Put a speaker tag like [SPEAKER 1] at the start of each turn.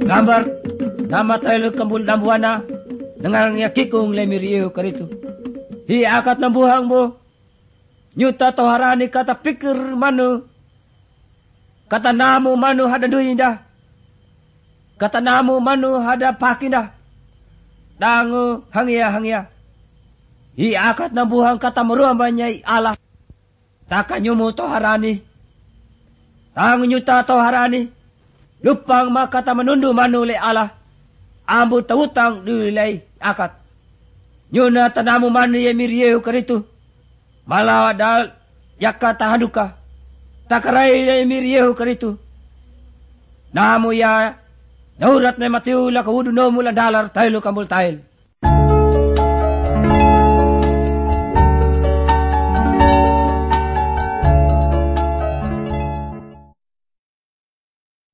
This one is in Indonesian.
[SPEAKER 1] Gambar nama tayo kambul nambuana dengan yakikung lemiriyo karitu. Hi akat nambuhang mo. Nyuta toharani kata pikir manu. Kata namu manu hada duinda. Kata namu manu hada pakinda. Dangu hangia. Hi akat nambuhang kata meruambanya Allah. Takanyumu toharani. Tangu nyuta toharani. Lupang makata menundu manu le Allah. Ambu tautang dulai akat. Nyuna tanamu manu ye mirieu karitu. Malawa dal yakata haduka. Takarai ye mirieu karitu. Namu ya daurat ne matiu la kaudu no mula dalar tailu kambul tail.